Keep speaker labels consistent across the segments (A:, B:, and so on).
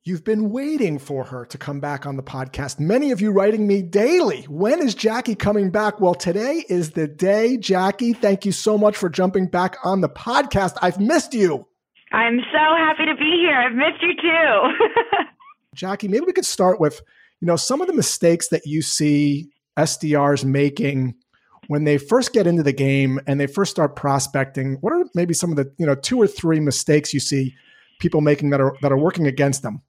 A: You've been waiting for her to come back on the podcast. Many of you writing me daily. When is Jackie coming back? Well, today is the day. Jackie, thank you so much for jumping back on the podcast. I've missed you.
B: I'm so happy to be here. I've missed you too.
A: Jackie, maybe we could start with, some of the mistakes that you see SDRs making when they first get into the game and they first start prospecting. What are maybe some of the, 2 or 3 mistakes you see people making that are working against them?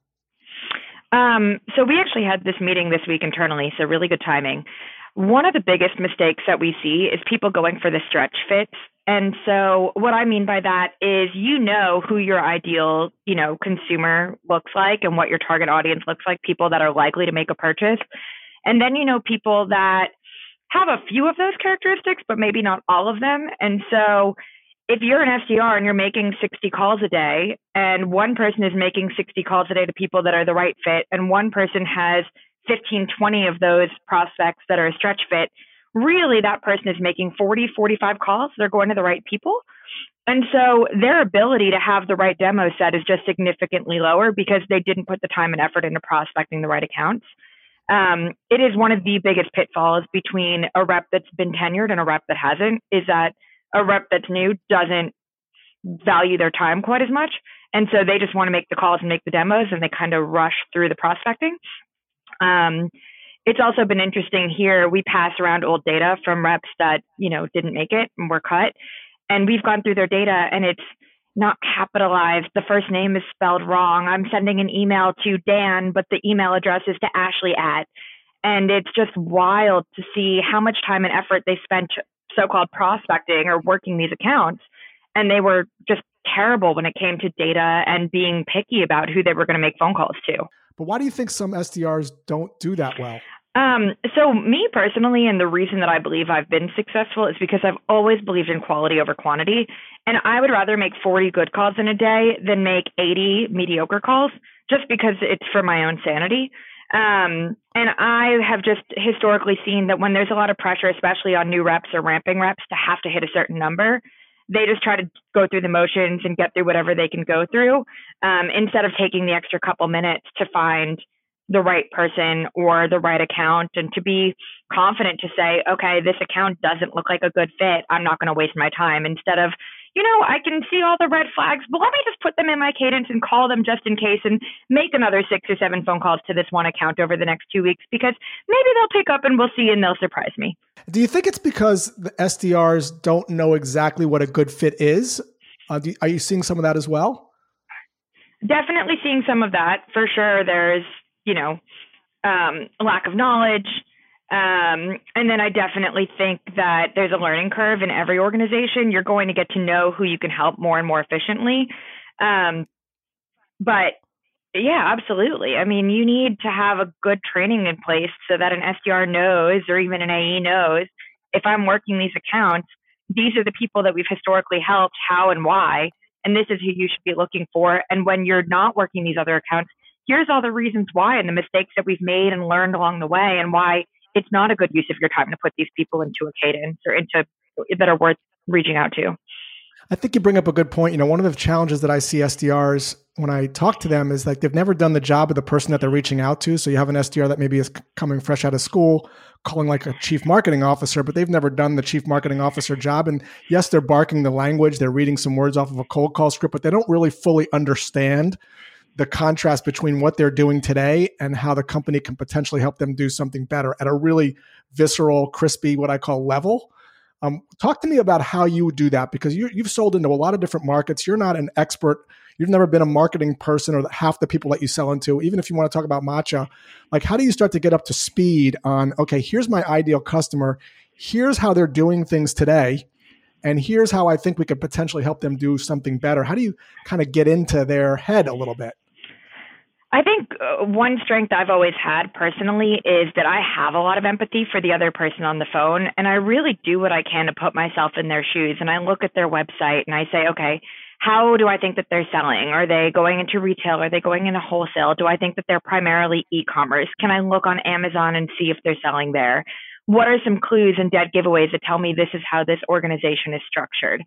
B: So we actually had this meeting this week internally, so really good timing. One of the biggest mistakes that we see is people going for the stretch fits. And so what I mean by that is, who your ideal, consumer looks like and what your target audience looks like, people that are likely to make a purchase. And then, people that have a few of those characteristics, but maybe not all of them. And so if you're an SDR and you're making 60 calls a day and one person is making 60 calls a day to people that are the right fit, and one person has 15, 20 of those prospects that are a stretch fit, really that person is making 40, 45 calls. They're going to the right people. And so their ability to have the right demo set is just significantly lower because they didn't put the time and effort into prospecting the right accounts. It is one of the biggest pitfalls between a rep that's been tenured and a rep that hasn't, is that a rep that's new doesn't value their time quite as much. And so they just want to make the calls and make the demos, and they kind of rush through the prospecting. It's also been interesting here. We pass around old data from reps that, didn't make it and were cut. And we've gone through their data and it's not capitalized. The first name is spelled wrong. I'm sending an email to Dan, but the email address is to Ashley at. And it's just wild to see how much time and effort they spent so-called prospecting or working these accounts. And they were just terrible when it came to data and being picky about who they were going to make phone calls to.
A: But why do you think some SDRs don't do that well?
B: So me personally, and the reason that I believe I've been successful is because I've always believed in quality over quantity. And I would rather make 40 good calls in a day than make 80 mediocre calls, just because it's for my own sanity. And I have just historically seen that when there's a lot of pressure, especially on new reps or ramping reps, to have to hit a certain number, they just try to go through the motions and get through whatever they can go through, instead of taking the extra couple minutes to find the right person or the right account, and to be confident to say, okay, this account doesn't look like a good fit. I'm not going to waste my time. Instead of, I can see all the red flags, but let me just put them in my cadence and call them just in case and make another 6 or 7 phone calls to this one account over the next 2 weeks, because maybe they'll pick up and we'll see and they'll surprise me.
A: Do you think it's because the SDRs don't know exactly what a good fit is? Are you seeing some of that as well?
B: Definitely seeing some of that. For sure, there's, a lack of knowledge. And then I definitely think that there's a learning curve in every organization. You're going to get to know who you can help more and more efficiently. But yeah, absolutely. I mean, you need to have a good training in place so that an SDR knows, or even an AE knows, if I'm working these accounts, these are the people that we've historically helped, how and why, and this is who you should be looking for. And when you're not working these other accounts, here's all the reasons why and the mistakes that we've made and learned along the way, and why it's not a good use of your time to put these people into a cadence or into that are worth reaching out to.
A: I think you bring up a good point. One of the challenges that I see SDRs when I talk to them is like they've never done the job of the person that they're reaching out to. So you have an SDR that maybe is coming fresh out of school, calling like a chief marketing officer, but they've never done the chief marketing officer job. And yes, they're barking the language, they're reading some words off of a cold call script, but they don't really fully understand the contrast between what they're doing today and how the company can potentially help them do something better at a really visceral, crispy, what I call level. Talk to me about how you would do that, because you've sold into a lot of different markets. You're not an expert. You've never been a marketing person or half the people that you sell into. Even if you want to talk about Matcha, like how do you start to get up to speed on, okay, here's my ideal customer. Here's how they're doing things today. And here's how I think we could potentially help them do something better. How do you kind of get into their head a little bit?
B: I think one strength I've always had personally is that I have a lot of empathy for the other person on the phone. And I really do what I can to put myself in their shoes. And I look at their website and I say, okay, how do I think that they're selling? Are they going into retail? Are they going into wholesale? Do I think that they're primarily e-commerce? Can I look on Amazon and see if they're selling there? What are some clues and dead giveaways that tell me this is how this organization is structured?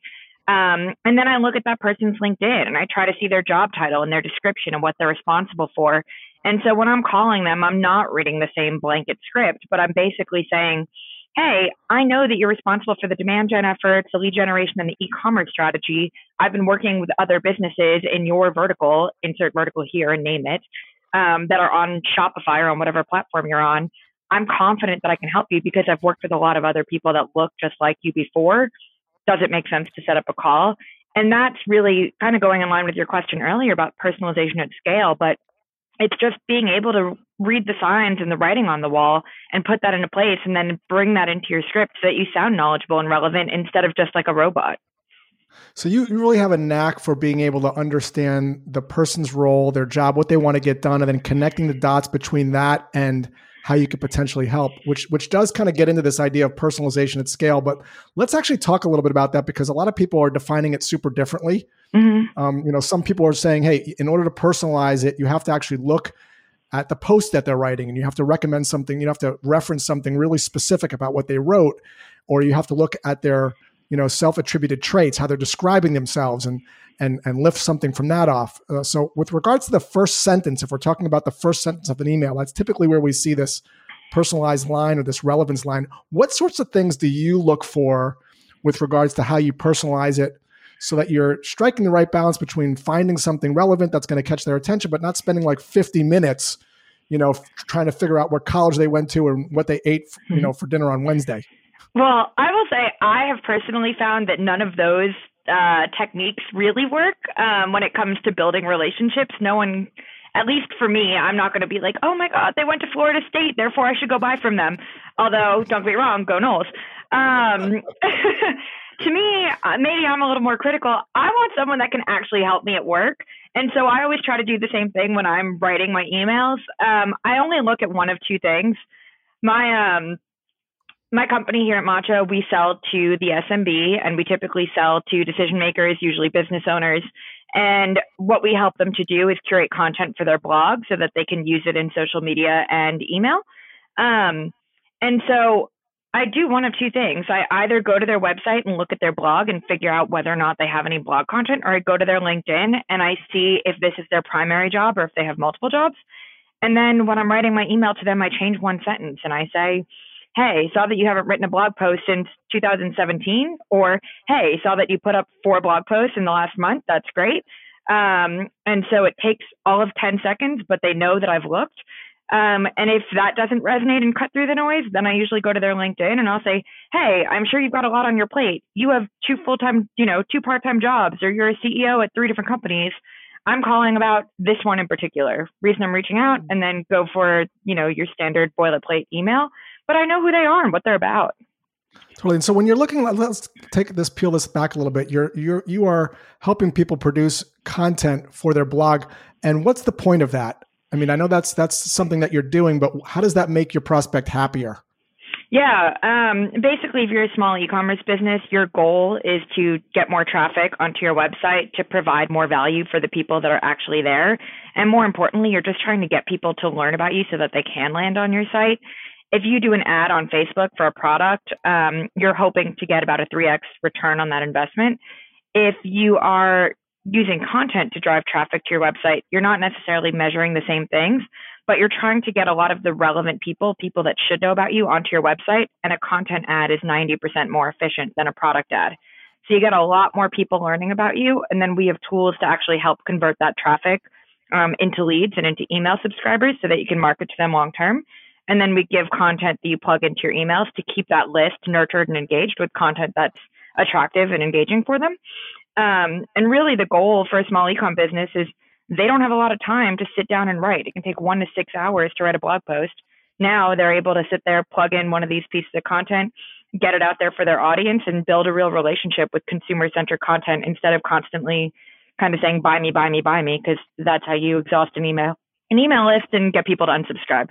B: And then I look at that person's LinkedIn and I try to see their job title and their description and what they're responsible for. And so when I'm calling them, I'm not reading the same blanket script, but I'm basically saying, hey, I know that you're responsible for the demand gen efforts, the lead generation, and the e-commerce strategy. I've been working with other businesses in your vertical, insert vertical here and name it, that are on Shopify or on whatever platform you're on. I'm confident that I can help you because I've worked with a lot of other people that look just like you before. Does it make sense to set up a call? And that's really kind of going in line with your question earlier about personalization at scale, but it's just being able to read the signs and the writing on the wall and put that into place and then bring that into your script so that you sound knowledgeable and relevant instead of just like a robot.
A: So you really have a knack for being able to understand the person's role, their job, what they want to get done, and then connecting the dots between that and how you could potentially help, which does kind of get into this idea of personalization at scale. But let's actually talk a little bit about that because a lot of people are defining it super differently. Mm-hmm. Some people are saying, hey, in order to personalize it, you have to actually look at the post that they're writing and you have to recommend something, you have to reference something really specific about what they wrote, or you have to look at their self-attributed traits, how they're describing themselves and lift something from that off. So with regards to the first sentence, if we're talking about the first sentence of an email, that's typically where we see this personalized line or this relevance line. What sorts of things do you look for with regards to how you personalize it so that you're striking the right balance between finding something relevant that's going to catch their attention, but not spending like 50 minutes, trying to figure out what college they went to and what they ate, for dinner on Wednesday?
B: Well, I will say I have personally found that none of those techniques really work when it comes to building relationships. No one, at least for me, I'm not going to be like, oh my God, they went to Florida State, therefore I should go buy from them. Although, don't get me wrong, go Noles. To me, maybe I'm a little more critical. I want someone that can actually help me at work. And so I always try to do the same thing when I'm writing my emails. I only look at one of two things. My company here at Matcha, we sell to the SMB and we typically sell to decision makers, usually business owners. And what we help them to do is curate content for their blog so that they can use it in social media and email. And so I do one of two things. I either go to their website and look at their blog and figure out whether or not they have any blog content, or I go to their LinkedIn and I see if this is their primary job or if they have multiple jobs. And then when I'm writing my email to them, I change one sentence and I say, hey, saw that you haven't written a blog post since 2017, or hey, saw that you put up 4 blog posts in the last month. That's great. And so it takes all of 10 seconds, but they know that I've looked. And if that doesn't resonate and cut through the noise, then I usually go to their LinkedIn and I'll say, hey, I'm sure you've got a lot on your plate. You have 2 full-time, 2 part-time jobs, or you're a CEO at 3 different companies. I'm calling about this one in particular. Reason I'm reaching out, and then go for, your standard boilerplate email. But I know who they are and what they're about.
A: Totally. And so when you're looking, let's peel this back a little bit. You are helping people produce content for their blog. And what's the point of that? I mean, I know that's something that you're doing, but how does that make your prospect happier?
B: Yeah. Basically, if you're a small e-commerce business, your goal is to get more traffic onto your website to provide more value for the people that are actually there. And more importantly, you're just trying to get people to learn about you so that they can land on your site. If you do an ad on Facebook for a product, you're hoping to get about a 3x return on that investment. If you are using content to drive traffic to your website, you're not necessarily measuring the same things, but you're trying to get a lot of the relevant people that should know about you onto your website. And a content ad is 90% more efficient than a product ad. So you get a lot more people learning about you. And then we have tools to actually help convert that traffic into leads and into email subscribers so that you can market to them long term. And then we give content that you plug into your emails to keep that list nurtured and engaged with content that's attractive and engaging for them. And really the goal for a small e-com business is they don't have a lot of time to sit down and write. It can take 1 to 6 hours to write a blog post. Now they're able to sit there, plug in one of these pieces of content, get it out there for their audience, and build a real relationship with consumer-centric content instead of constantly kind of saying, buy me, buy me, buy me, because that's how you exhaust an email list and get people to unsubscribe.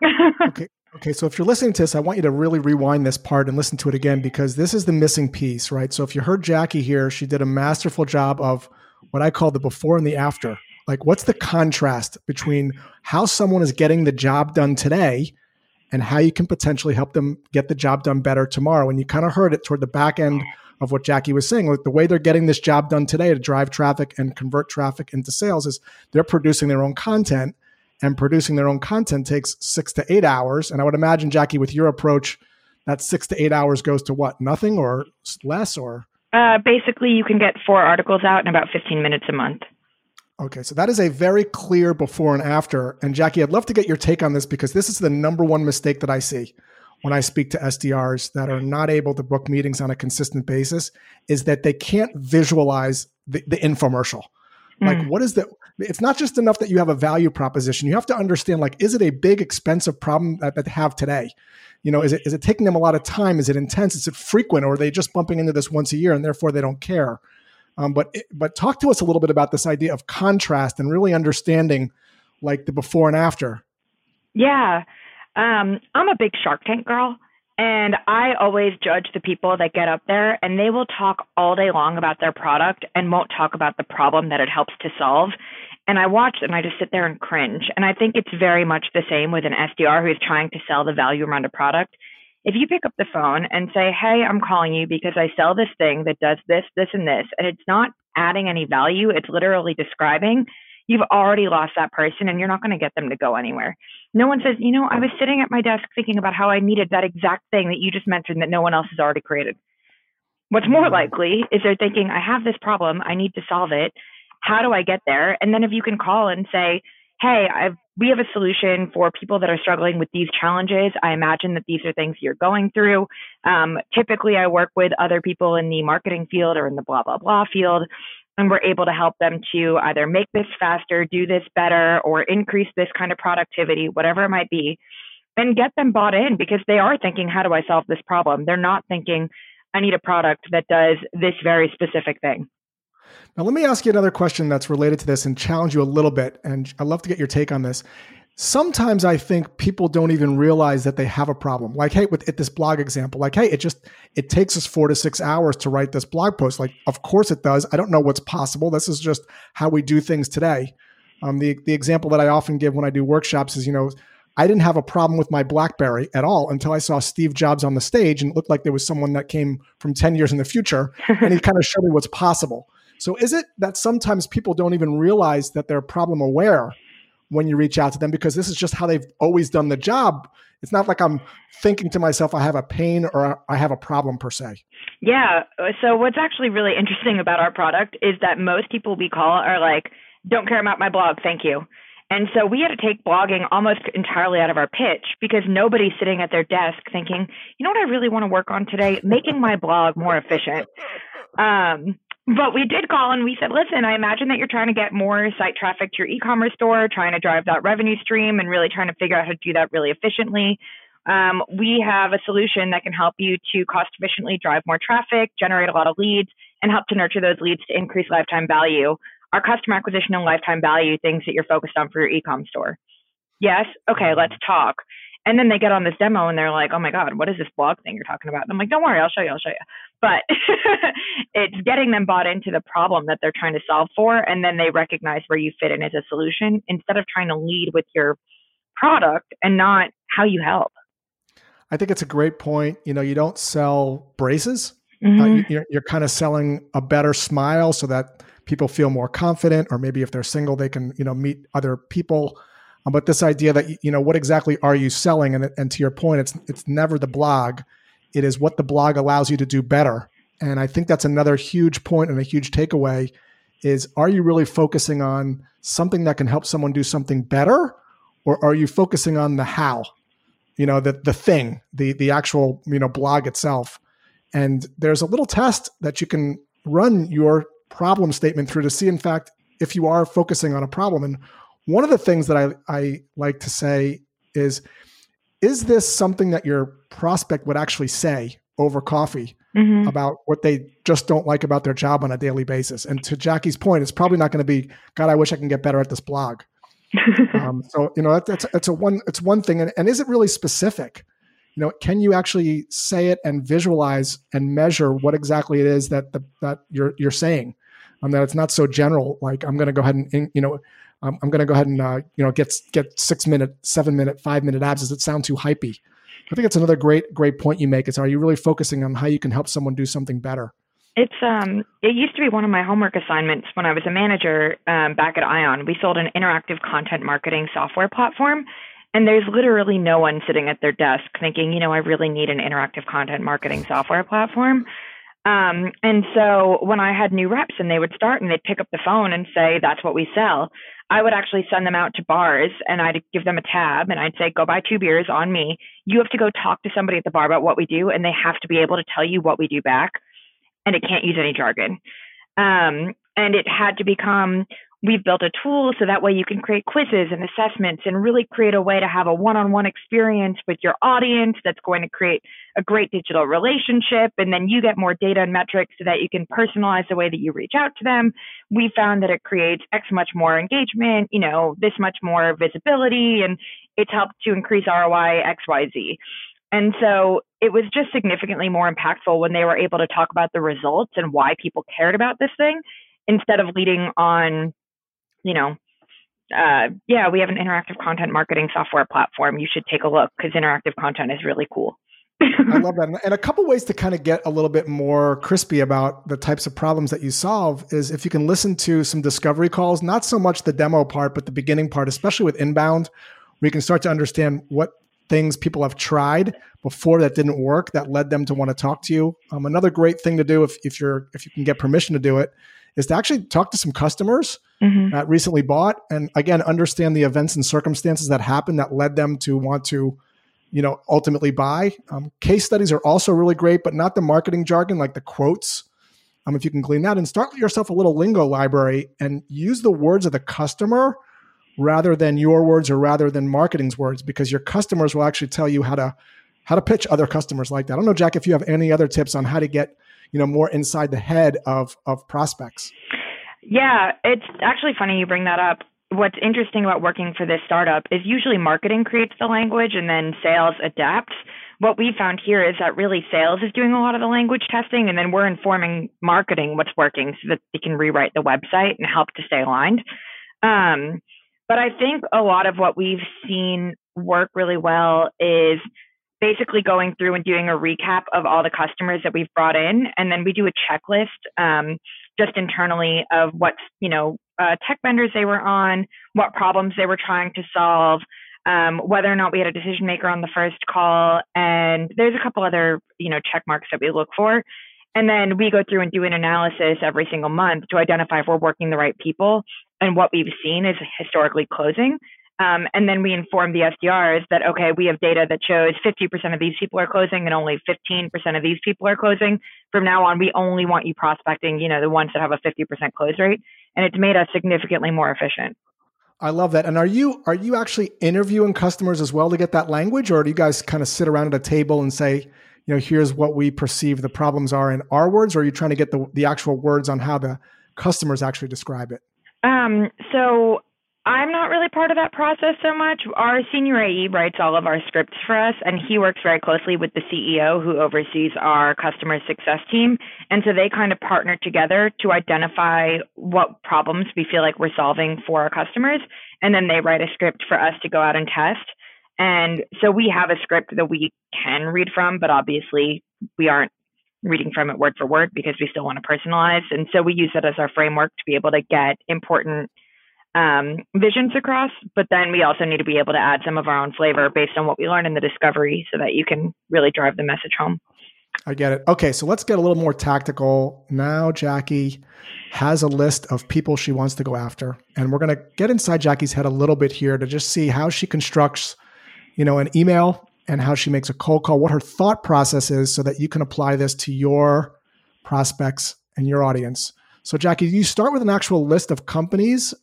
A: Okay. So if you're listening to this, I want you to really rewind this part and listen to it again, because this is the missing piece, right? So if you heard Jackie here, she did a masterful job of what I call the before and the after. Like, what's the contrast between how someone is getting the job done today and how you can potentially help them get the job done better tomorrow. And you kind of heard it toward the back end of what Jackie was saying. Like the way they're getting this job done today to drive traffic and convert traffic into sales is they're producing their own content, and producing their own content takes 6 to 8 hours. And I would imagine, Jackie, with your approach, that 6 to 8 hours goes to what? Nothing or less or?
B: Basically, you can get 4 articles out in about 15 minutes a month.
A: Okay, so that is a very clear before and after. And Jackie, I'd love to get your take on this because this is the number one mistake that I see when I speak to SDRs that are not able to book meetings on a consistent basis, is that they can't visualize the infomercial. Like, what is it's not just enough that you have a value proposition. You have to understand, like, is it a big, expensive problem that they have today? Is it taking them a lot of time? Is it intense? Is it frequent? Or are they just bumping into this once a year and therefore they don't care? But talk to us a little bit about this idea of contrast and really understanding, like, the before and after.
B: Yeah. I'm a big Shark Tank girl, and I always judge the people that get up there and they will talk all day long about their product and won't talk about the problem that it helps to solve. And I watch and I just sit there and cringe. And I think it's very much the same with an SDR who is trying to sell the value around a product. If you pick up the phone and say, hey, I'm calling you because I sell this thing that does this, this, and this, and it's not adding any value, it's literally describing, you've already lost that person and you're not going to get them to go anywhere. No one says, I was sitting at my desk thinking about how I needed that exact thing that you just mentioned that no one else has already created. What's more likely is they're thinking, I have this problem, I need to solve it. How do I get there? And then if you can call and say, hey, we have a solution for people that are struggling with these challenges. I imagine that these are things you're going through. Typically, I work with other people in the marketing field or in the blah, blah, blah field, and we're able to help them to either make this faster, do this better, or increase this kind of productivity, whatever it might be, and get them bought in because they are thinking, how do I solve this problem? They're not thinking, I need a product that does this very specific thing.
A: Now, let me ask you another question that's related to this and challenge you a little bit. And I'd love to get your take on this. Sometimes I think people don't even realize that they have a problem. Like, hey, with this blog example, like, hey, it takes us 4 to 6 hours to write this blog post. Like, of course it does. I don't know what's possible. This is just how we do things today. The example that I often give when I do workshops is, I didn't have a problem with my BlackBerry at all until I saw Steve Jobs on the stage and it looked like there was someone that came from 10 years in the future and he kind of showed me what's possible. So is it that sometimes people don't even realize that they're problem aware when you reach out to them because this is just how they've always done the job? It's not like I'm thinking to myself, I have a pain or I have a problem per se.
B: Yeah. So what's actually really interesting about our product is that most people we call are like, don't care about my blog, thank you. And so we had to take blogging almost entirely out of our pitch because nobody's sitting at their desk thinking, you know what I really want to work on today? Making my blog more efficient. But we did call and we said, listen, I imagine that you're trying to get more site traffic to your e-commerce store, trying to drive that revenue stream and really trying to figure out how to do that really efficiently. We have a solution that can help you to cost efficiently drive more traffic, generate a lot of leads, and help to nurture those leads to increase lifetime value. Our customer acquisition and lifetime value things that you're focused on for your e-com store. Yes. Okay, let's talk. And then they get on this demo and they're like, oh my God, what is this blog thing you're talking about? And I'm like, don't worry, I'll show you. But it's getting them bought into the problem that they're trying to solve for. And then they recognize where you fit in as a solution instead of trying to lead with your product and not how you help.
A: I think it's a great point. You don't sell braces.
B: Mm-hmm.
A: You're kind of selling a better smile so that people feel more confident, or maybe if they're single, they can, meet other people. But this idea that, what exactly are you selling? And to your point, it's never the blog. It is what the blog allows you to do better. And I think that's another huge point and a huge takeaway is, are you really focusing on something that can help someone do something better? Or are you focusing on the how, the thing, the actual, blog itself? And there's a little test that you can run your problem statement through to see, in fact, if you are focusing on a problem. And one of the things that I like to say is this something that your prospect would actually say over coffee about what they just don't like about their job on a daily basis? And to Jackie's point, it's probably not going to be, God, I wish I can get better at this blog. So, it's one thing. And is it really specific? Can you actually say it and visualize and measure what exactly it is that you're saying? That it's not so general, like I'm going to go ahead and, I'm going to go ahead and get 6 minute, 7 minute, 5 minute abs. Does it sound too hypey? I think it's another great point you make. Is, are you really focusing on how you can help someone do something better?
B: It used to be one of my homework assignments when I was a manager back at Ion. We sold an interactive content marketing software platform, and there's literally no one sitting at their desk thinking, I really need an interactive content marketing software platform. And so when I had new reps and they would start and they'd pick up the phone and say, that's what we sell, I would actually send them out to bars and I'd give them a tab and I'd say, go buy 2 beers on me. You have to go talk to somebody at the bar about what we do, and they have to be able to tell you what we do back. And it can't use any jargon. And it had to become, we've built a tool so that way you can create quizzes and assessments and really create a way to have a one-on-one experience with your audience that's going to create a great digital relationship. And then you get more data and metrics so that you can personalize the way that you reach out to them. We found that it creates X much more engagement, this much more visibility, and it's helped to increase ROI XYZ. And so it was just significantly more impactful when they were able to talk about the results and why people cared about this thing, instead of leading on, we have an interactive content marketing software platform. You should take a look because interactive content is really cool.
A: I love that. And a couple ways to kind of get a little bit more crispy about the types of problems that you solve is if you can listen to some discovery calls, not so much the demo part, but the beginning part, especially with inbound, where you can start to understand what things people have tried before that didn't work that led them to want to talk to you. Another great thing to do if you can get permission to do it is to actually talk to some customers that recently bought, and again, understand the events and circumstances that happened that led them to want to, ultimately buy. Case studies are also really great, but not the marketing jargon, like the quotes. If you can glean that and start yourself a little lingo library and use the words of the customer rather than your words or rather than marketing's words, because your customers will actually tell you how to pitch other customers like that. I don't know, Jack, if you have any other tips on how to get, more inside the head of prospects.
B: Yeah, it's actually funny you bring that up. What's interesting about working for this startup is usually marketing creates the language and then sales adapts. What we found here is that really sales is doing a lot of the language testing, and then we're informing marketing what's working so that they can rewrite the website and help to stay aligned. But I think a lot of what we've seen work really well is basically going through and doing a recap of all the customers that we've brought in. And then we do a checklist just internally of what, tech vendors they were on, what problems they were trying to solve, whether or not we had a decision maker on the first call. And there's a couple other, check marks that we look for. And then we go through and do an analysis every single month to identify if we're working the right people. And what we've seen is historically closing. And then we inform the SDRs that, okay, we have data that shows 50% of these people are closing and only 15% of these people are closing. From now on, we only want you prospecting, the ones that have a 50% close rate. And it's made us significantly more efficient.
A: I love that. And are you actually interviewing customers as well to get that language? Or do you guys kind of sit around at a table and say, here's what we perceive the problems are in our words? Or are you trying to get the actual words on how the customers actually describe it?
B: So I'm not really part of that process so much. Our senior AE writes all of our scripts for us, and he works very closely with the CEO who oversees our customer success team. And so they kind of partner together to identify what problems we feel like we're solving for our customers. And then they write a script for us to go out and test. And so we have a script that we can read from, but obviously we aren't reading from it word for word because we still want to personalize. And so we use it as our framework to be able to get important visions across, but then we also need to be able to add some of our own flavor based on what we learn in the discovery so that you can really drive the message home.
A: I get it. Okay, so let's get a little more tactical. Now Jackie has a list of people she wants to go after, and we're going to get inside Jackie's head a little bit here to just see how she constructs, an email and how she makes a cold call, what her thought process is so that you can apply this to your prospects and your audience. So Jackie, you start with an actual list of companies.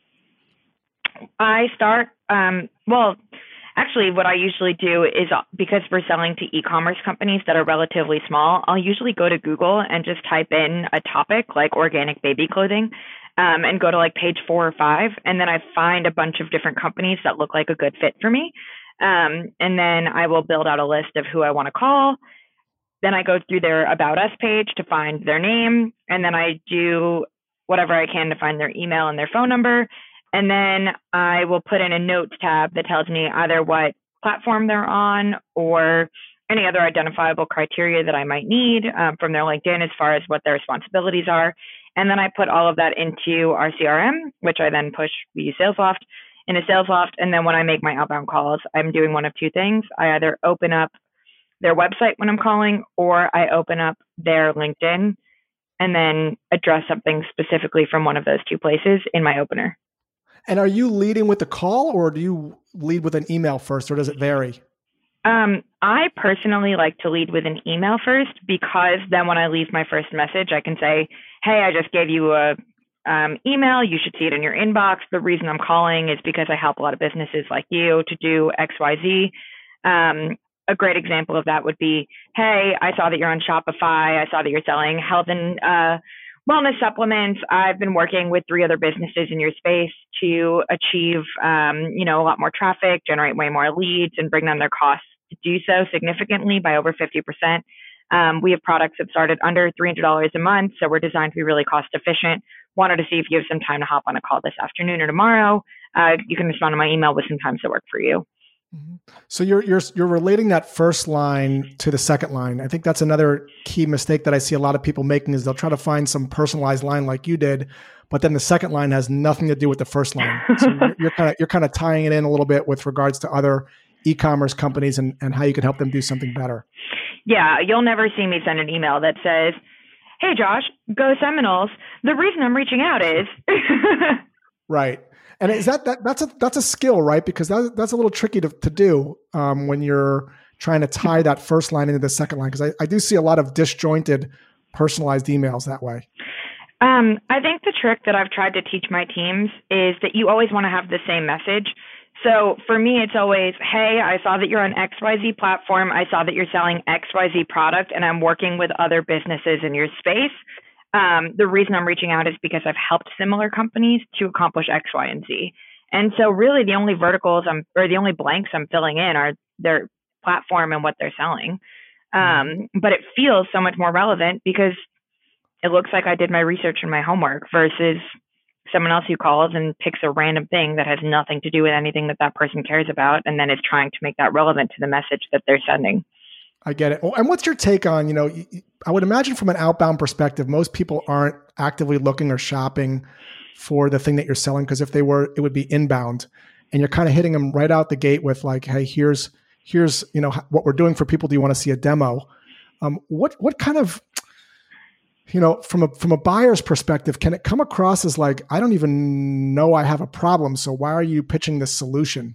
B: I start, actually what I usually do is, because we're selling to e-commerce companies that are relatively small, I'll usually go to Google and just type in a topic like organic baby clothing, and go to like page 4 or 5. And then I find a bunch of different companies that look like a good fit for me. And then I will build out a list of who I want to call. Then I go through their About Us page to find their name. And then I do whatever I can to find their email and their phone number. And then I will put in a notes tab that tells me either what platform they're on or any other identifiable criteria that I might need from their LinkedIn as far as what their responsibilities are. And then I put all of that into our CRM, which I then push via Salesloft into Salesloft. And then when I make my outbound calls, I'm doing one of two things. I either open up their website when I'm calling, or I open up their LinkedIn and then address something specifically from one of those two places in my opener.
A: And are you leading with the call, or do you lead with an email first, or does it vary?
B: I personally like to lead with an email first, because then when I leave my first message, I can say, hey, I just gave you a email. You should see it in your inbox. The reason I'm calling is because I help a lot of businesses like you to do XYZ. A great example of that would be, hey, I saw that you're on Shopify. I saw that you're selling health and wellness supplements. I've been working with 3 other businesses in your space to achieve, a lot more traffic, generate way more leads, and bring down their costs to do so significantly by over 50%. We have products that start at under $300 a month, so we're designed to be really cost efficient. Wanted to see if you have some time to hop on a call this afternoon or tomorrow. You can respond to my email with some times that work for you.
A: So you're relating that first line to the second line. I think that's another key mistake that I see a lot of people making, is they'll try to find some personalized line like you did, but then the second line has nothing to do with the first line. So you're kind of tying it in a little bit with regards to other e-commerce companies and how you can help them do something better.
B: Yeah, you'll never see me send an email that says, hey, Josh, go Seminoles. The reason I'm reaching out is...
A: Right. And is that's a skill, right? Because that's a little tricky to do when you're trying to tie that first line into the second line. Because I do see a lot of disjointed, personalized emails that way.
B: I think the trick that I've tried to teach my teams is that you always want to have the same message. So for me, it's always, hey, I saw that you're on XYZ platform. I saw that you're selling XYZ product, and I'm working with other businesses in your space. The reason I'm reaching out is because I've helped similar companies to accomplish X, Y, and Z. And so really the only the only blanks I'm filling in are their platform and what they're selling. But it feels so much more relevant because it looks like I did my research and my homework versus someone else who calls and picks a random thing that has nothing to do with anything that person cares about, and then is trying to make that relevant to the message that they're sending.
A: I get it. And what's your take on, I would imagine from an outbound perspective, most people aren't actively looking or shopping for the thing that you're selling, because if they were, it would be inbound, and you're kind of hitting them right out the gate with like, hey, here's what we're doing for people. Do you want to see a demo? What kind of, from a buyer's perspective, can it come across as like, I don't even know I have a problem, so why are you pitching this solution?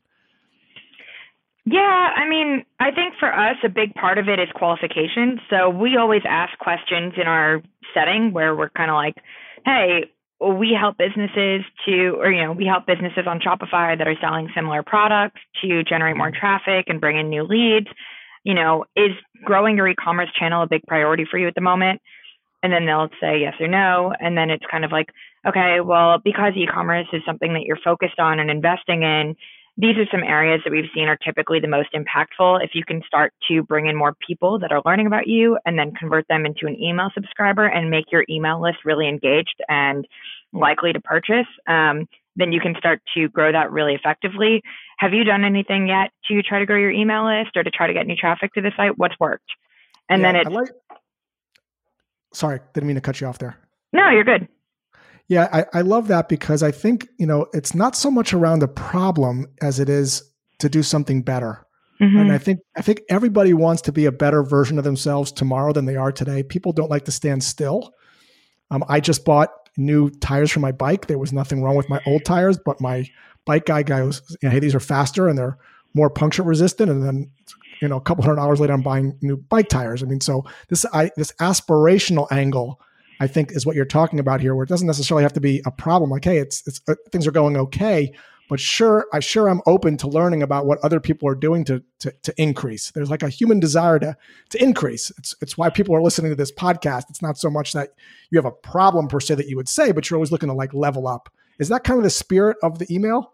B: Yeah, I think for us, a big part of it is qualification. So we always ask questions in our setting where we're kind of like, hey, we help businesses we help businesses on Shopify that are selling similar products to generate more traffic and bring in new leads. Is growing your e-commerce channel a big priority for you at the moment? And then they'll say yes or no. And then it's kind of like, okay, well, because e-commerce is something that you're focused on and investing in, these are some areas that we've seen are typically the most impactful. If you can start to bring in more people that are learning about you and then convert them into an email subscriber and make your email list really engaged and likely to purchase, then you can start to grow that really effectively. Have you done anything yet to try to grow your email list or to try to get new traffic to the site? What's worked? And then
A: sorry, didn't mean to cut you off there.
B: No, you're good.
A: Yeah, I love that, because I think, it's not so much around the problem as it is to do something better. Mm-hmm. And I think everybody wants to be a better version of themselves tomorrow than they are today. People don't like to stand still. I just bought new tires for my bike. There was nothing wrong with my old tires, but my bike guy goes, hey, these are faster and they're more puncture resistant. And then, a couple $100 later, I'm buying new bike tires. So this aspirational angle, I think, is what you're talking about here, where it doesn't necessarily have to be a problem. Like, hey, it's things are going okay, but I'm open to learning about what other people are doing to increase. There's like a human desire to increase. It's why people are listening to this podcast. It's not so much that you have a problem per se that you would say, but you're always looking to like level up. Is that kind of the spirit of the email?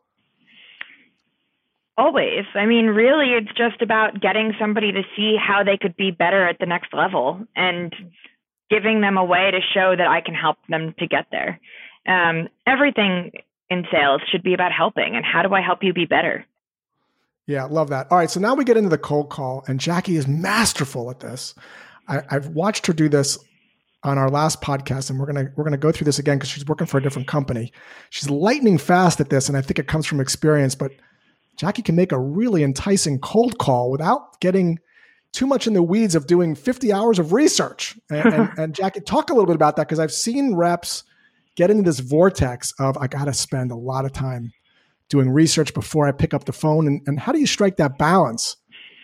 B: Always. Really, it's just about getting somebody to see how they could be better at the next level and giving them a way to show that I can help them to get there. Everything in sales should be about helping, and how do I help you be better?
A: Yeah, love that. All right, so now we get into the cold call, and Jackie is masterful at this. I've watched her do this on our last podcast, and we're gonna go through this again because she's working for a different company. She's lightning fast at this, and I think it comes from experience. But Jackie can make a really enticing cold call without getting too much in the weeds of doing 50 hours of research. And Jackie, talk a little bit about that, because I've seen reps get into this vortex of, I got to spend a lot of time doing research before I pick up the phone. And how do you strike that balance?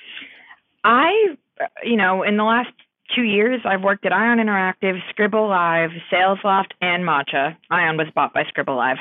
B: In the last 2 years, I've worked at Ion Interactive, Scribble Live, SalesLoft, and Matcha. Ion was bought by Scribble Live.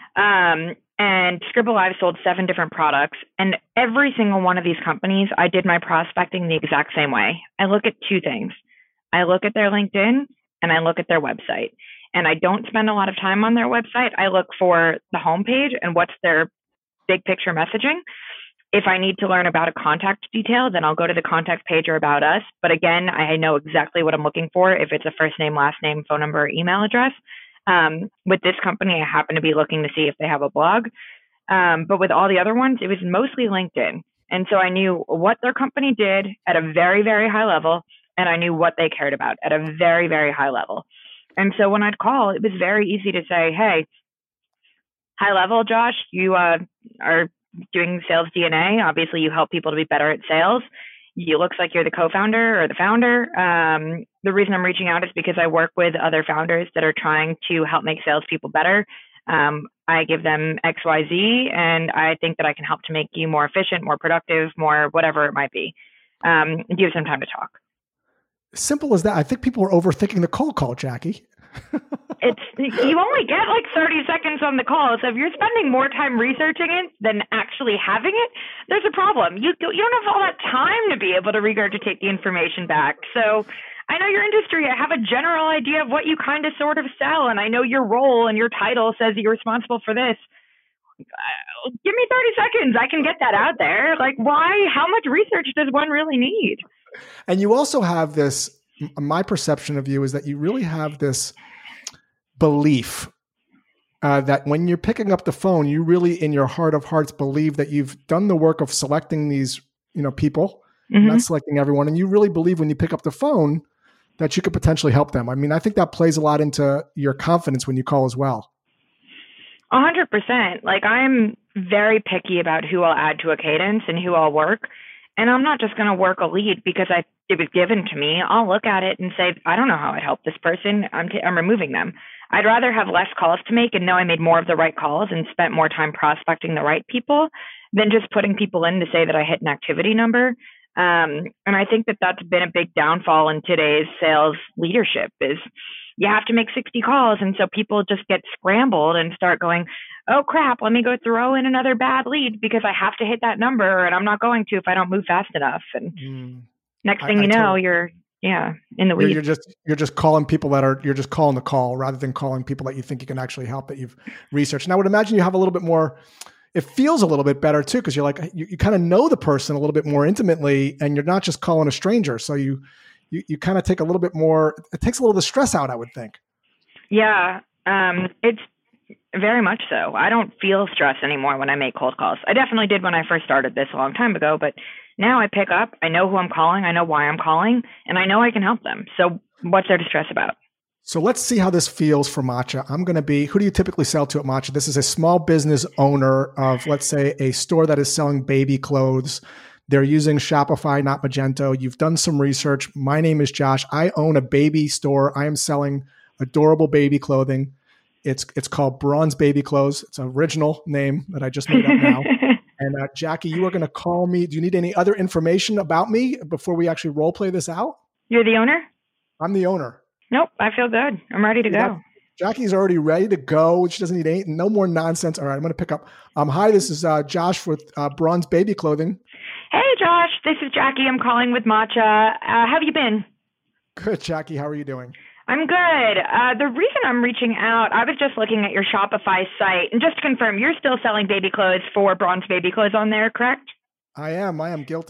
B: And Scribble Live sold 7 different products. And every single one of these companies, I did my prospecting the exact same way. I look at 2 things. I look at their LinkedIn and I look at their website. And I don't spend a lot of time on their website. I look for the homepage and what's their big picture messaging. If I need to learn about a contact detail, then I'll go to the contact page or about us. But again, I know exactly what I'm looking for if it's a first name, last name, phone number, or email address. With this company, I happen to be looking to see if they have a blog. But with all the other ones, it was mostly LinkedIn. And so I knew what their company did at a very, very high level, and I knew what they cared about at a very, very high level. And so when I'd call, it was very easy to say, hey, high level, Josh, you are doing sales DNA. Obviously, you help people to be better at sales. You looks like you're the co-founder or the founder. The reason I'm reaching out is because I work with other founders that are trying to help make salespeople better. I give them X, Y, Z, and I think that I can help to make you more efficient, more productive, more whatever it might be. Do you have some time to talk?
A: Simple as that. I think people are overthinking the cold call, Jackie.
B: You only get like 30 seconds on the call. So if you're spending more time researching it than actually having it, there's a problem. You don't have all that time to be able to regurgitate the information back. So I know your industry. I have a general idea of what you kind of sort of sell. And I know your role and your title says that you're responsible for this. Give me 30 seconds. I can get that out there. Like, why? How much research does one really need?
A: And you also have this, my perception of you is that you really have this belief that when you're picking up the phone, you really, in your heart of hearts, believe that you've done the work of selecting these, people, not selecting everyone. And you really believe when you pick up the phone that you could potentially help them. I mean, I think that plays a lot into your confidence when you call as well.
B: 100%. Like, I'm very picky about who I'll add to a cadence and who I'll work. And I'm not just going to work a lead because it was given to me. I'll look at it and say, I don't know how I'd help this person. I'm removing them. I'd rather have less calls to make and know I made more of the right calls and spent more time prospecting the right people than just putting people in to say that I hit an activity number. And I think that that's been a big downfall in today's sales leadership is you have to make 60 calls. And so people just get scrambled and start going, oh crap, let me go throw in another bad lead because I have to hit that number and I'm not going to if I don't move fast enough. And next thing you know, you're in the weeds.
A: You're just calling people you're just calling the call rather than calling people that you think you can actually help that you've researched. And I would imagine you have a little bit more, it feels a little bit better too, because you're like, you kind of know the person a little bit more intimately and you're not just calling a stranger. So you kind of take a little bit more, it takes a little of the stress out, I would think.
B: Yeah. It's very much so. I don't feel stress anymore when I make cold calls. I definitely did when I first started this a long time ago, but now I pick up, I know who I'm calling, I know why I'm calling, and I know I can help them. So what's there to stress about?
A: So let's see how this feels for Matcha. Who do you typically sell to at Matcha? This is a small business owner of, let's say, a store that is selling baby clothes. They're using Shopify, not Magento. You've done some research. My name is Josh. I own a baby store. I am selling adorable baby clothing. It's called Bronze Baby Clothes. It's an original name that I just made up now. And Jackie, you are going to call me. Do you need any other information about me before we actually role play this out?
B: You're the owner?
A: I'm the owner.
B: Nope, I feel good. I'm ready to go.
A: Jackie's already ready to go. She doesn't need no more nonsense. All right, I'm going to pick up. Hi, this is Josh with Bronze Baby Clothing.
B: Hey, Josh. This is Jackie. I'm calling with Matcha. How have you been?
A: Good, Jackie. How are you doing?
B: I'm good. The reason I'm reaching out, I was just looking at your Shopify site. And just to confirm, you're still selling baby clothes for Bronze Baby Clothes on there, correct?
A: I am guilty.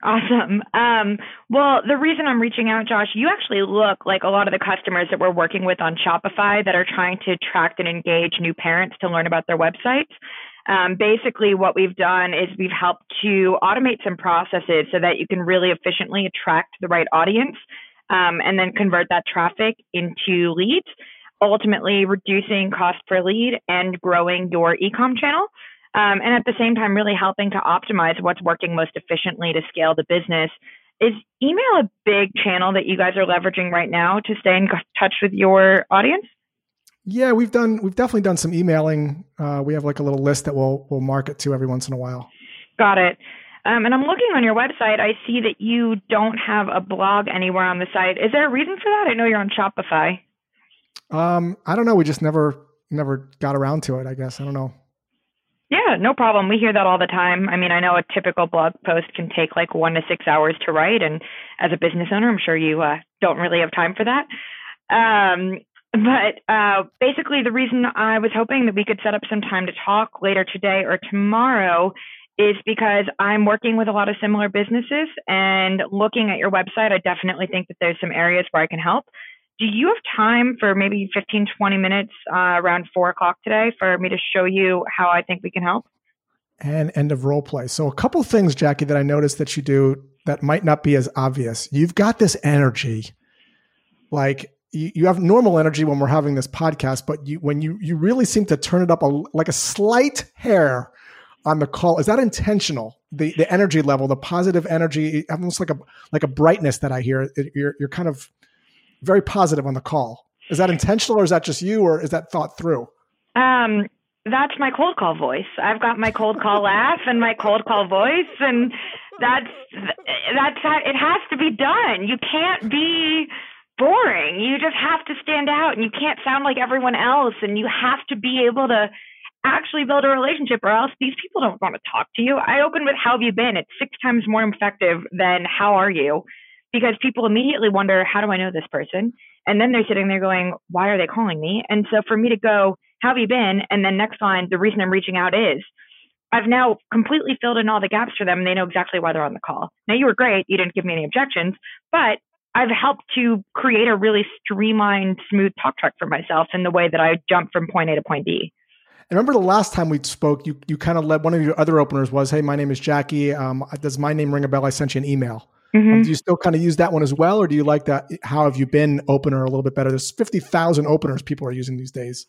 B: Awesome. Well, the reason I'm reaching out, Josh, you actually look like a lot of the customers that we're working with on Shopify that are trying to attract and engage new parents to learn about their websites. Basically, what we've done is we've helped to automate some processes so that you can really efficiently attract the right audience and then convert that traffic into leads, ultimately reducing cost per lead and growing your e-com channel. And at the same time, really helping to optimize what's working most efficiently to scale the business. Is email a big channel that you guys are leveraging right now to stay in touch with your audience?
A: Yeah, we've definitely done some emailing. We have like a little list that we'll market to every once in a while.
B: Got it. And I'm looking on your website. I see that you don't have a blog anywhere on the site. Is there a reason for that? I know you're on Shopify.
A: I don't know. We just never got around to it, I guess. I don't know.
B: Yeah, no problem. We hear that all the time. I mean, I know a typical blog post can take like 1 to 6 hours to write. And as a business owner, I'm sure you don't really have time for that. But basically, the reason I was hoping that we could set up some time to talk later today or tomorrow is because I'm working with a lot of similar businesses, and looking at your website, I definitely think that there's some areas where I can help. Do you have time for maybe 15, 20 minutes around 4 o'clock today for me to show you how I think we can help?
A: And end of role play. So a couple things, Jackie, that I noticed that you do that might not be as obvious. You've got this energy, like you have normal energy when we're having this podcast, but when you really seem to turn it up like a slight hair on the call. Is that intentional? The energy level, the positive energy, almost like a brightness that I hear. You're kind of very positive on the call. Is that intentional, or is that just you, or is that thought through?
B: That's my cold call voice. I've got my cold call laugh and my cold call voice, and that's how it has to be done. You can't be boring. You just have to stand out, and you can't sound like everyone else, and you have to be able to actually build a relationship, or else these people don't want to talk to you. I open with "How have you been?" It's 6 times more effective than "How are you?" because people immediately wonder, how do I know this person? And then they're sitting there going, why are they calling me? And so for me to go, how have you been? And then next line, the reason I'm reaching out is, I've now completely filled in all the gaps for them, and they know exactly why they're on the call. Now, you were great. You didn't give me any objections, but I've helped to create a really streamlined, smooth talk track for myself in the way that I jump from point A to point B.
A: And remember the last time we spoke, you kind of led, one of your other openers was, hey, my name is Jackie. Does my name ring a bell? I sent you an email. Mm-hmm. Do you still kind of use that one as well? Or do you like that "how have you been" opener a little bit better? There's 50,000 openers people are using these days.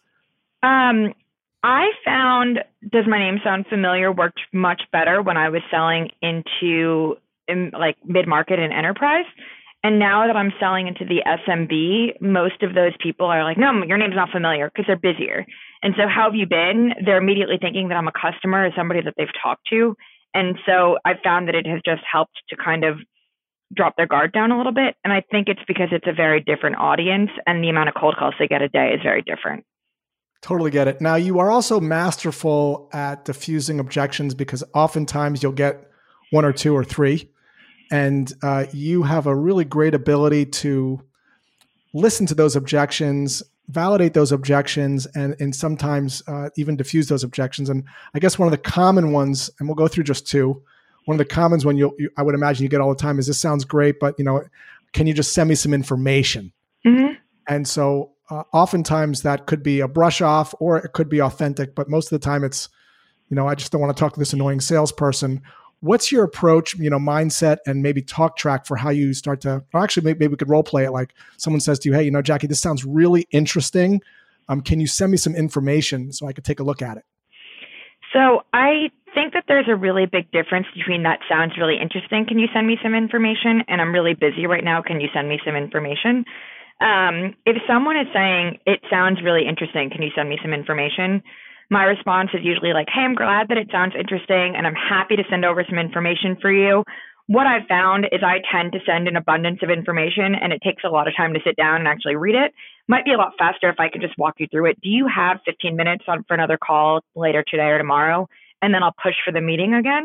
B: I found "does my name sound familiar" worked much better when I was selling into like mid-market and enterprise. And now that I'm selling into the SMB, most of those people are like, no, your name's not familiar, because they're busier. And so "how have you been?" they're immediately thinking that I'm a customer or somebody that they've talked to. And so I've found that it has just helped to kind of drop their guard down a little bit. And I think it's because it's a very different audience, and the amount of cold calls they get a day is very different.
A: Totally get it. Now, you are also masterful at diffusing objections, because oftentimes you'll get 1 or 2 or 3, and you have a really great ability to listen to those objections, validate those objections, and sometimes even diffuse those objections. And I guess one of the common ones, and we'll go through just 2, one of the commons when I would imagine you get all the time is, this sounds great, but can you just send me some information? Mm-hmm. And so oftentimes that could be a brush off, or it could be authentic, but most of the time it's, I just don't want to talk to this annoying salesperson. What's your approach, mindset, and maybe talk track for how you start to, or actually maybe we could role play it, like someone says to you, hey, Jackie, this sounds really interesting. Can you send me some information so I could take a look at it? So I think that there's a really big difference between "that sounds really interesting, can you send me some information?" and "I'm really busy right now, can you send me some information?" If someone is saying, "it sounds really interesting, can you send me some information?" my response is usually like, "Hey, I'm glad that it sounds interesting, and I'm happy to send over some information for you." What I've found is I tend to send an abundance of information, and it takes a lot of time to sit down and actually read it. Might be a lot faster if I could just walk you through it. Do you have 15 minutes for another call later today or tomorrow? And then I'll push for the meeting again.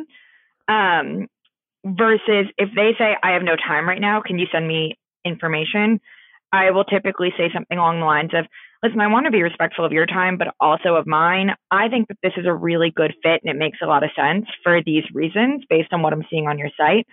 A: Versus if they say, "I have no time right now, can you send me information?" I will typically say something along the lines of, "Listen, I want to be respectful of your time, but also of mine. I think that this is a really good fit, and it makes a lot of sense for these reasons based on what I'm seeing on your site.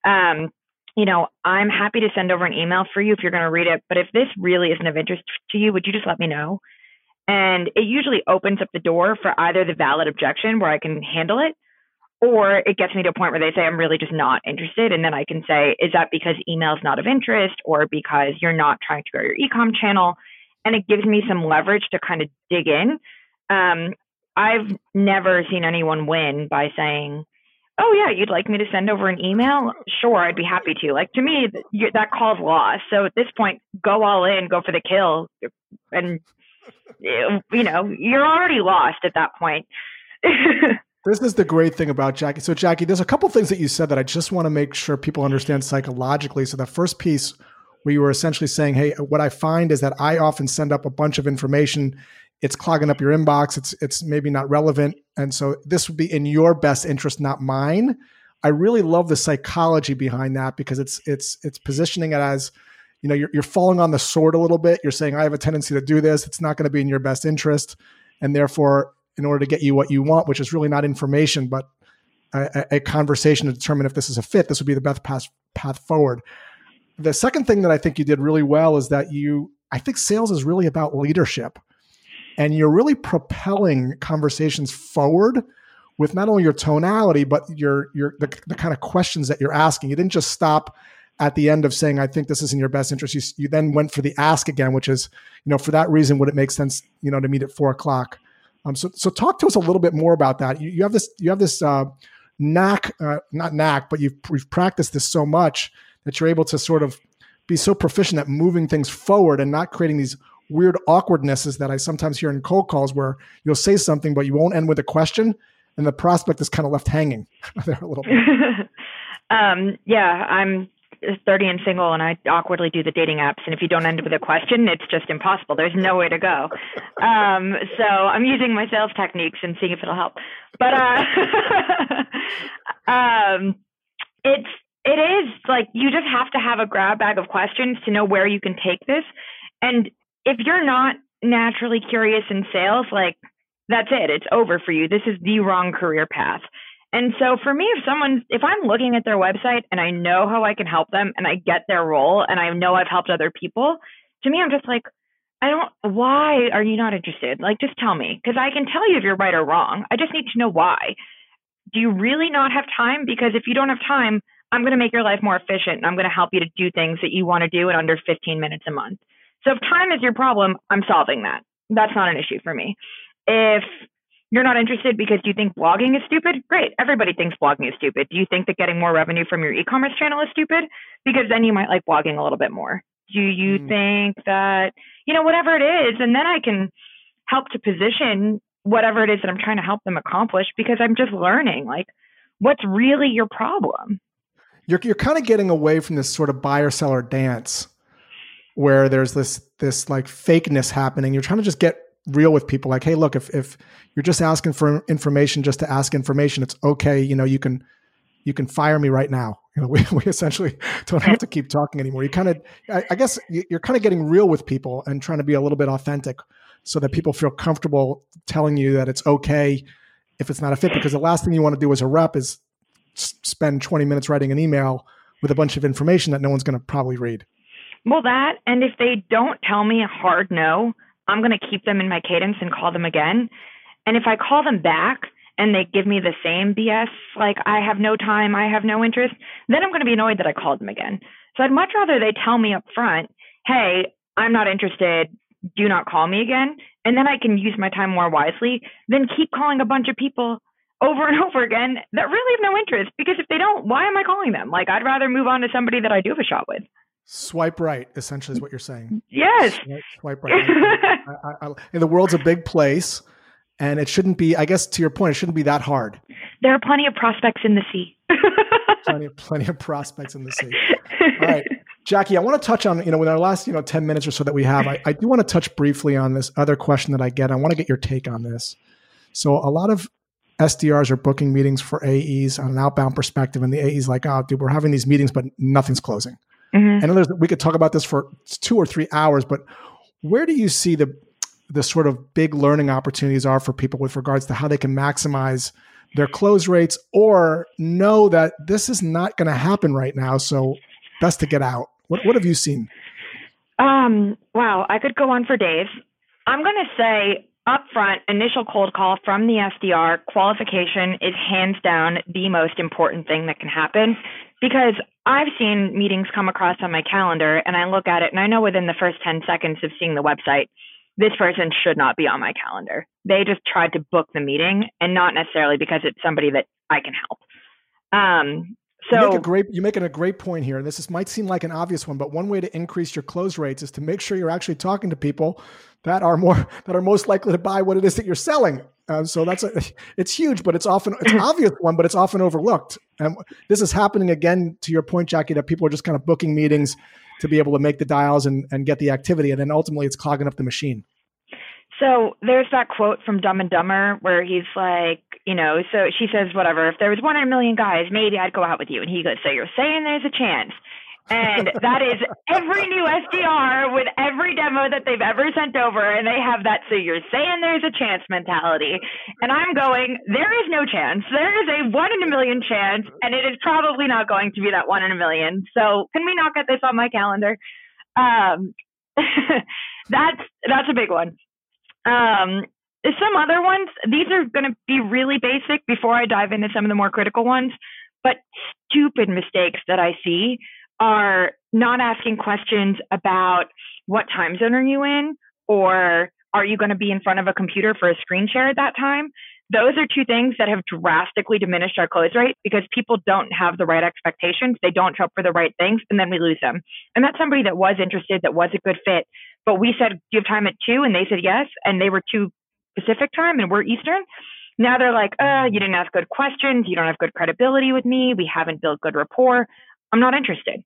B: I'm happy to send over an email for you if you're going to read it. But if this really isn't of interest to you, would you just let me know? And it usually opens up the door for either the valid objection where I can handle it, or it gets me to a point where they say, I'm really just not interested. And then I can say, is that because email is not of interest or because you're not trying to grow your e-com channel? And it gives me some leverage to kind of dig in. I've never seen anyone win by saying, oh, yeah, you'd like me to send over an email? Sure, I'd be happy to. Like, to me, that call's lost. So at this point, go all in, go for the kill. And, you're already lost at that point.
A: This is the great thing about Jackie. So Jackie, there's a couple things that you said that I just want to make sure people understand psychologically. So the first piece where you were essentially saying, hey, what I find is that I often send up a bunch of information. It's clogging up your inbox. It's maybe not relevant. And so this would be in your best interest, not mine. I really love the psychology behind that because it's positioning it as, you're falling on the sword a little bit. You're saying, I have a tendency to do this. It's not going to be in your best interest. And therefore, in order to get you what you want, which is really not information, but a conversation to determine if this is a fit, this would be the best path forward. The second thing that I think you did really well is that I think sales is really about leadership. And you're really propelling conversations forward with not only your tonality, but the kind of questions that you're asking. You didn't just stop at the end of saying, I think this is in your best interest. You then went for the ask again, which is, for that reason, would it make sense, to meet at 4:00? So talk to us a little bit more about that. You have this knack, not knack, but we've practiced this so much that you're able to sort of be so proficient at moving things forward and not creating these weird awkwardnesses that I sometimes hear in cold calls where you'll say something, but you won't end with a question and the prospect is kind of left hanging there a little bit.
B: I'm 30 and single and I awkwardly do the dating apps. And if you don't end with a question, it's just impossible. There's no way to go. So I'm using my sales techniques and seeing if it'll help. But it is like, you just have to have a grab bag of questions to know where you can take this. And if you're not naturally curious in sales, like that's it. It's over for you. This is the wrong career path. And so for me, if I'm looking at their website and I know how I can help them and I get their role and I know I've helped other people, to me, I'm just like, why are you not interested? Like, just tell me, because I can tell you if you're right or wrong. I just need to know why. Do you really not have time? Because if you don't have time, I'm going to make your life more efficient and I'm going to help you to do things that you want to do in under 15 minutes a month. So if time is your problem, I'm solving that. That's not an issue for me. If you're not interested because you think blogging is stupid, great. Everybody thinks blogging is stupid. Do you think that getting more revenue from your e-commerce channel is stupid? Because then you might like blogging a little bit more. Do you think that, whatever it is, and then I can help to position whatever it is that I'm trying to help them accomplish because I'm just learning, like, what's really your problem?
A: You're kind of getting away from this sort of buyer-seller dance where there's this like fakeness happening. You're trying to just get real with people. Like, hey, look, if you're just asking for information just to ask information, it's okay. You can fire me right now. We essentially don't have to keep talking anymore. You kind of, I guess you're kind of getting real with people and trying to be a little bit authentic so that people feel comfortable telling you that it's okay if it's not a fit, because the last thing you want to do as a rep is spend 20 minutes writing an email with a bunch of information that no one's going to probably read.
B: Well, that, and if they don't tell me a hard no, I'm going to keep them in my cadence and call them again. And if I call them back and they give me the same BS, like I have no time, I have no interest, then I'm going to be annoyed that I called them again. So I'd much rather they tell me up front, hey, I'm not interested, do not call me again. And then I can use my time more wisely than keep calling a bunch of people over and over again that really have no interest. Because if they don't, why am I calling them? Like, I'd rather move on to somebody that I do have a shot with.
A: Swipe right, essentially, is what you're saying.
B: Yes.
A: Swipe right. And the world's a big place, and it shouldn't be, I guess, to your point, it shouldn't be that hard.
B: There are plenty of prospects in the sea.
A: plenty of prospects in the sea. All right. Jackie, I want to touch on, with our last, 10 minutes or so that we have, I do want to touch briefly on this other question that I get. I want to get your take on this. So a lot of SDRs are booking meetings for AEs on an outbound perspective, and the AE's like, oh, dude, we're having these meetings, but nothing's closing. Mm-hmm. I know we could talk about this for 2 or 3 hours, but where do you see the sort of big learning opportunities are for people with regards to how they can maximize their close rates or know that this is not going to happen right now. So best to get out. What have you seen?
B: Wow, I could go on for days. I'm going to say upfront, initial cold call from the SDR qualification is hands down the most important thing that can happen, because I've seen meetings come across on my calendar and I look at it and I know within the first 10 seconds of seeing the website, this person should not be on my calendar. They just tried to book the meeting, and not necessarily because it's somebody that I can help.
A: You're making a great point here. And might seem like an obvious one, but one way to increase your close rates is to make sure you're actually talking to people that are most likely to buy what it is that you're selling. So it's huge, but it's an obvious one, but it's often overlooked. And this is happening again, to your point, Jackie, that people are just kind of booking meetings to be able to make the dials and get the activity. And then ultimately it's clogging up the machine.
B: So there's that quote from Dumb and Dumber where he's like, so she says, whatever, if there was 1 in a million guys, maybe I'd go out with you. And he goes, so you're saying there's a chance. And that is every new SDR with every demo that they've ever sent over. And they have that, so you're saying there's a chance mentality. And I'm going, there is no chance. There is a 1 in a million chance. And it is probably not going to be that 1 in a million. So can we not get this on my calendar? That's a big one. Some other ones, these are going to be really basic before I dive into some of the more critical ones, but stupid mistakes that I see are not asking questions about what time zone are you in, or are you going to be in front of a computer for a screen share at that time? Those are two things that have drastically diminished our close rate because people don't have the right expectations. They don't show up for the right things, and then we lose them. And that's somebody that was interested, that was a good fit. But we said, do you have time at 2? And they said yes. And they were 2 Pacific time and we're Eastern. Now they're like, you didn't ask good questions. You don't have good credibility with me. We haven't built good rapport. I'm not interested.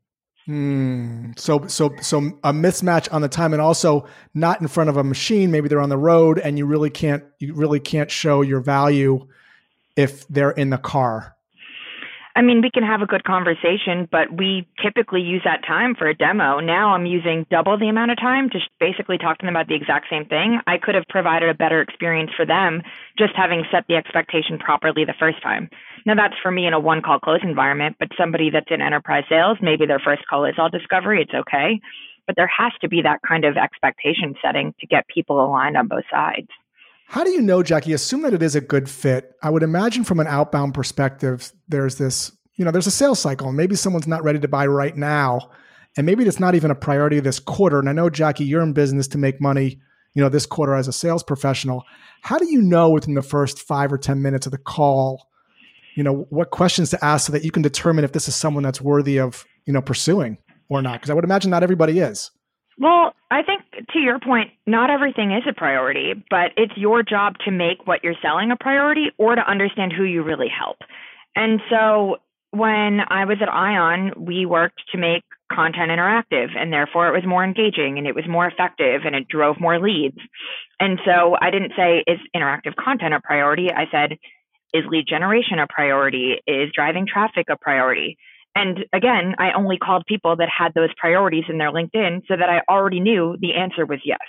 A: So a mismatch on the time, and also not in front of a machine. Maybe they're on the road and you really can't show your value if they're in the car.
B: I mean, we can have a good conversation, but we typically use that time for a demo. Now I'm using double the amount of time to basically talk to them about the exact same thing. I could have provided a better experience for them just having set the expectation properly the first time. Now that's for me in a one-call close environment, but somebody that's in enterprise sales, maybe their first call is all discovery. It's okay. But there has to be that kind of expectation setting to get people aligned on both sides.
A: How do you know, Jackie, assume that it is a good fit? I would imagine from an outbound perspective, there's a sales cycle, and maybe someone's not ready to buy right now. And maybe it's not even a priority this quarter. And I know, Jackie, you're in business to make money, this quarter as a sales professional. How do you know within the first 5 or 10 minutes of the call, what questions to ask so that you can determine if this is someone that's worthy of, pursuing or not? Because I would imagine not everybody is.
B: Well, I think to your point, not everything is a priority, but it's your job to make what you're selling a priority or to understand who you really help. And so when I was at Ion, we worked to make content interactive, and therefore it was more engaging and it was more effective and it drove more leads. And so I didn't say, is interactive content a priority? I said, is lead generation a priority? Is driving traffic a priority? And again, I only called people that had those priorities in their LinkedIn so that I already knew the answer was yes.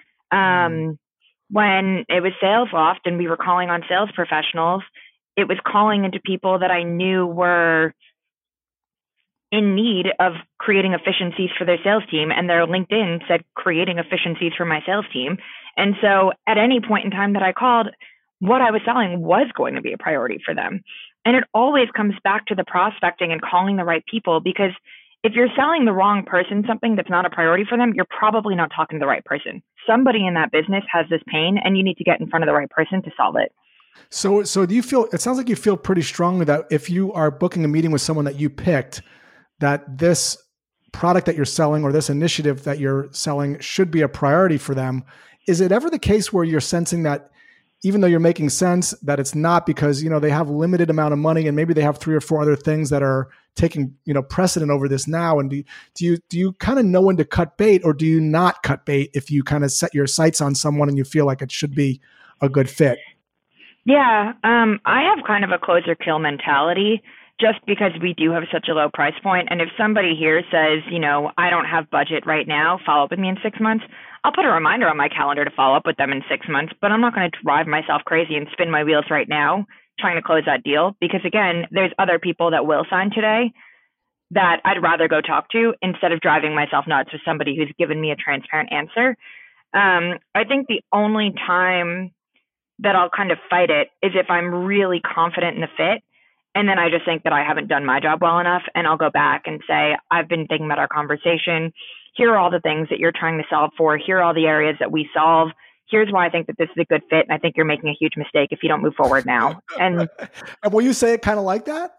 B: When it was SalesLoft and we were calling on sales professionals, it was calling into people that I knew were in need of creating efficiencies for their sales team, and their LinkedIn said creating efficiencies for my sales team. And so at any point in time that I called, what I was selling was going to be a priority for them. And it always comes back to the prospecting and calling the right people, because if you're selling the wrong person something that's not a priority for them, you're probably not talking to the right person. Somebody in that business has this pain and you need to get in front of the right person to solve it.
A: So do you feel, it sounds like you feel pretty strongly that if you are booking a meeting with someone that you picked, that this product that you're selling or this initiative that you're selling should be a priority for them. Is it ever the case where you're sensing that even though you're making sense, that it's not, because, they have limited amount of money and maybe they have 3 or 4 other things that are taking, precedent over this now? And do you kind of know when to cut bait, or do you not cut bait if you kind of set your sights on someone and you feel like it should be a good fit?
B: Yeah. I have kind of a close or kill mentality, just because we do have such a low price point. And if somebody here says, I don't have budget right now, follow up with me in 6 months, I'll put a reminder on my calendar to follow up with them in 6 months, but I'm not going to drive myself crazy and spin my wheels right now trying to close that deal. Because again, there's other people that will sign today that I'd rather go talk to instead of driving myself nuts with somebody who's given me a transparent answer. I think the only time that I'll kind of fight it is if I'm really confident in the fit. And then I just think that I haven't done my job well enough. And I'll go back and say, I've been thinking about our conversation. Here are all the things that you're trying to solve for. Here are all the areas that we solve. Here's why I think that this is a good fit. And I think you're making a huge mistake if you don't move forward now. And
A: will you say it kind of like that?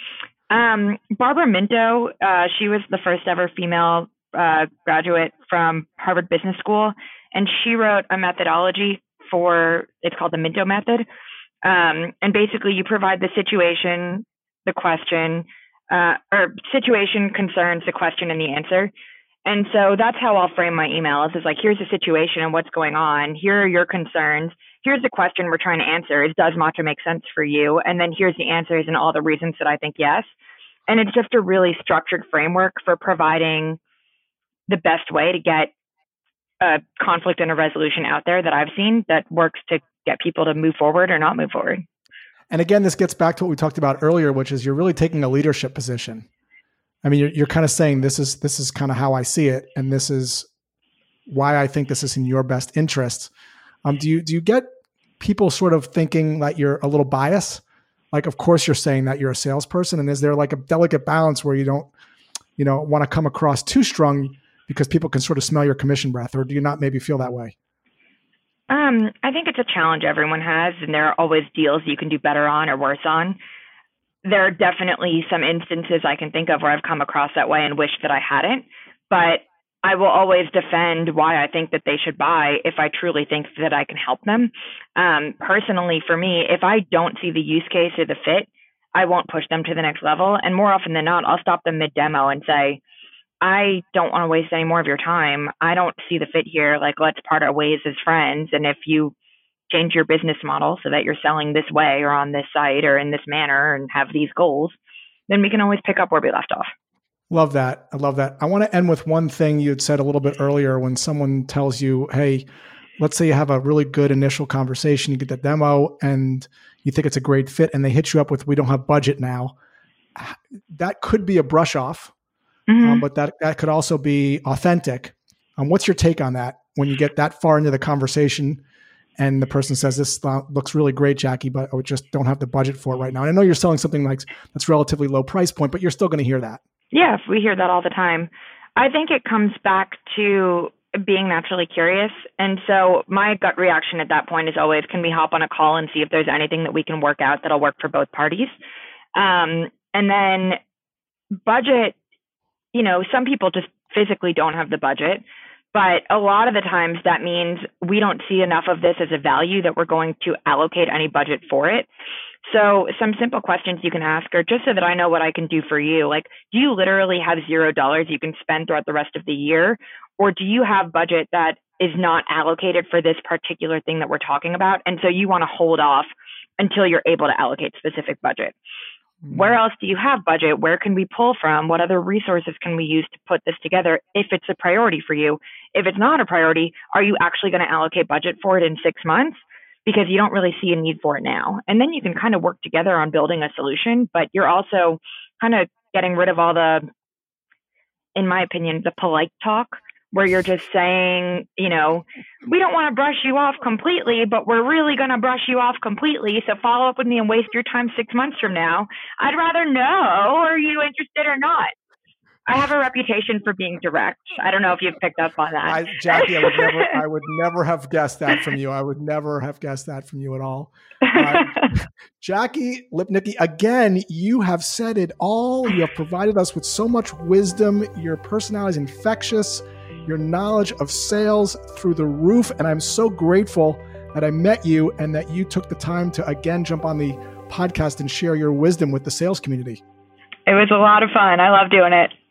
B: Barbara Minto, she was the first ever female graduate from Harvard Business School. And she wrote a methodology it's called the Minto method. And basically you provide the situation, the question, or situation concerns the question and the answer. And so that's how I'll frame my emails is like, here's the situation and what's going on. Here are your concerns. Here's the question we're trying to answer is, does matcha make sense for you? And then here's the answers and all the reasons that I think yes. And it's just a really structured framework for providing the best way to get a conflict and a resolution out there that I've seen that works to get people to move forward or not move forward.
A: And again, this gets back to what we talked about earlier, which is you're really taking a leadership position. I mean, you're kind of saying this is kind of how I see it, and this is why I think this is in your best interest. Do you get people sort of thinking that you're a little biased? Like, of course, you're saying that you're a salesperson, and is there like a delicate balance where you don't, want to come across too strong because people can sort of smell your commission breath, or do you not maybe feel that way?
B: I think it's a challenge everyone has, and there are always deals you can do better on or worse on. There are definitely some instances I can think of where I've come across that way and wished that I hadn't, but I will always defend why I think that they should buy if I truly think that I can help them. Personally, for me, if I don't see the use case or the fit, I won't push them to the next level. And more often than not, I'll stop them mid-demo and say, I don't want to waste any more of your time. I don't see the fit here. Like, let's part our ways as friends. And if you change your business model so that you're selling this way or on this site or in this manner and have these goals, then we can always pick up where we left off.
A: Love that. I love that. I want to end with one thing you had said a little bit earlier when someone tells you, hey, let's say you have a really good initial conversation, you get the demo and you think it's a great fit and they hit you up with, we don't have budget now. That could be a brush off. Mm-hmm. But that could also be authentic. What's your take on that when you get that far into the conversation and the person says, this looks really great, Jackie, but I just don't have the budget for it right now. And I know you're selling something like that's relatively low price point, but you're still going to hear that.
B: Yeah, we hear that all the time. I think it comes back to being naturally curious. And so my gut reaction at that point is always, can we hop on a call and see if there's anything that we can work out that'll work for both parties? And then budget, some people just physically don't have the budget, but a lot of the times that means we don't see enough of this as a value that we're going to allocate any budget for it. So some simple questions you can ask are just so that I know what I can do for you. Like, do you literally have $0 you can spend throughout the rest of the year? Or do you have budget that is not allocated for this particular thing that we're talking about? And so you want to hold off until you're able to allocate specific budget. Where else do you have budget? Where can we pull from? What other resources can we use to put this together if it's a priority for you? If it's not a priority, are you actually going to allocate budget for it in 6 months? Because you don't really see a need for it now. And then you can kind of work together on building a solution, but you're also kind of getting rid of all the, in my opinion, the polite talk where you're just saying, we don't want to brush you off completely, but we're really going to brush you off completely. So follow up with me and waste your time 6 months from now. I'd rather know, are you interested or not? I have a reputation for being direct. I don't know if you've picked up on that.
A: Jackie, I would never have guessed that from you. I would never have guessed that from you at all. Jackie Lipnicki, again, you have said it all. You have provided us with so much wisdom. Your personality is infectious. Your knowledge of sales through the roof. And I'm so grateful that I met you and that you took the time to, again, jump on the podcast and share your wisdom with the sales community.
B: It was a lot of fun. I love doing it.